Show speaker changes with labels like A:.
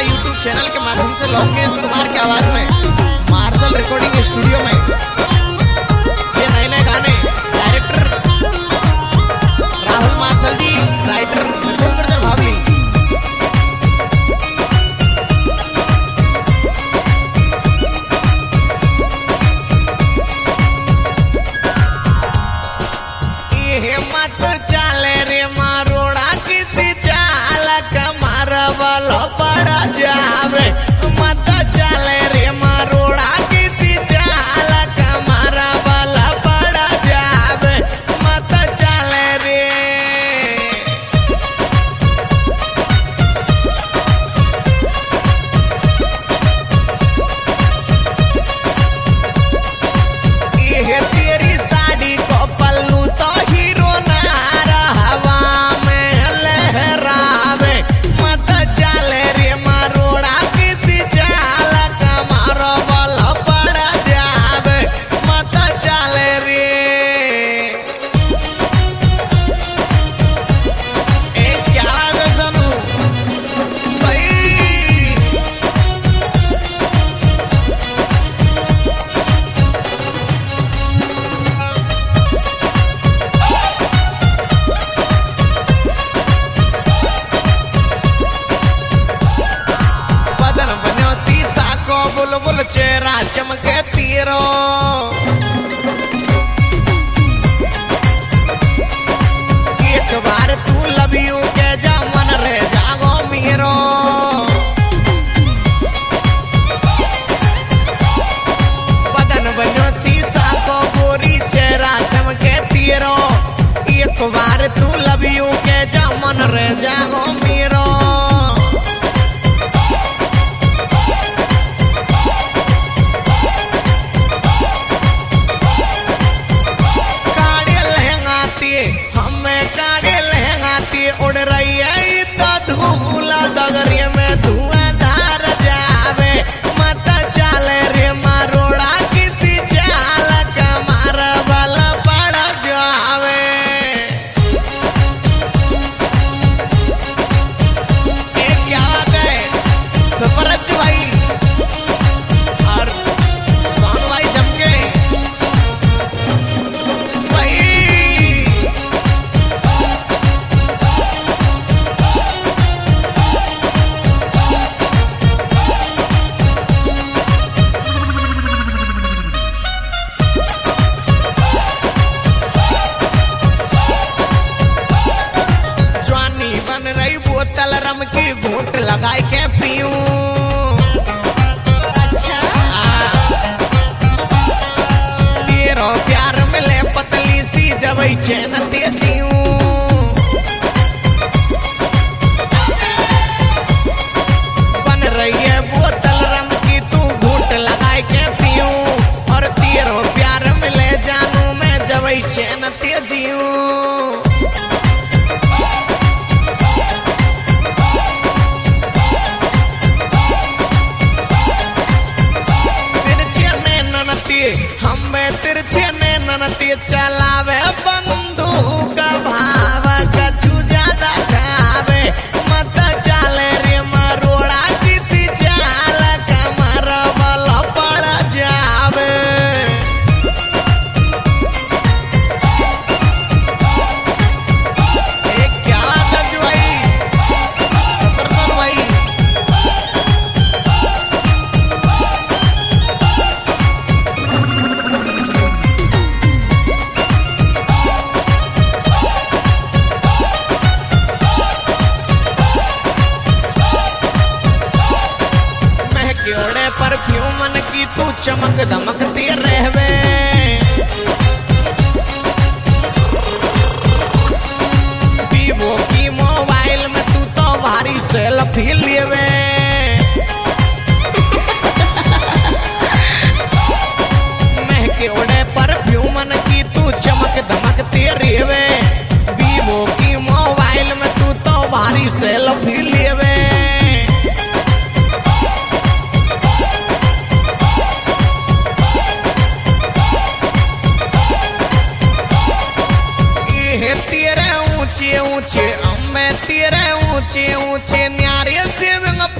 A: YouTube channel के माध्यम से लोकेश कुमार की आवाज में मार्शल रिकॉर्डिंग स्टूडियो में ये नए नए गाने director Rahul Marshal ji, writer Mithun Gurjar भावली। ये मत चाले रे मारोड़ा किसी चाल कमर वाला पड़ा जावे, मत चाले रे मारोड़ा किसी चाल कमर वाला पड़ा जावे, मत चाले रे। ये तेरी साड़ी को पल्लू तो हीरो नारा हवा में लहरावे, मत चाले रे मारोड़ा किसी चाल कमारो वाला पड़ा जावे, मत चाले रे। एक क्या सुनू भाई, बदन बनो शीशा को बुलबुल चेहरा चमके तीरो, एक बार तू लव यू के जा मन रे जागो मीरो। बदन बनो शीशा को गोरी चेहरा चमके तीरो, एक बार तू लव यू के जा मन रे जागो मीरो। हमें काड़े लहंगाती उड़ रही है तो धूला दगरिया में धुआंधार जावे, मत चाले रे मारोड़ा किसी चाल कमार वाला पड़ा जावे। एक क्या बात है सुपरज भाई और सोन भाई जमके भाई। बन रही बोतल रम की घूंट लगाए के पीऊं, अच्छा तेरो प्यार मिले पतली सी जबई चैन तेजियूं। बन रही है बोतल रम की तू घूंट लगाए के पीऊं, और तेरो प्यार मिले जानू मैं जबई चैन तेजियूं। हमें तिरछे ननती चलावे बंदूक भाव कछु ज्यादा खावे, मत चाले रे मारोड़ा किसी चाल कमर वाला पड़ा जावे। एक क्या बात है भाई सुदर्शन भाई, परफ्यूमन की तू चमक दमकती रहवे, वीवो की मोबाइल में तू तो भारी सेल्फी लेवे। महके उड़े परफ्यूमन की तू चमक दमकती रहवे, वीवो की मोबाइल में तू तो भारी सेल्फी लेवे। तेरे ऊंचे ऊंचे अम्मे तेरे ऊंचे ऊंचे न्यारे से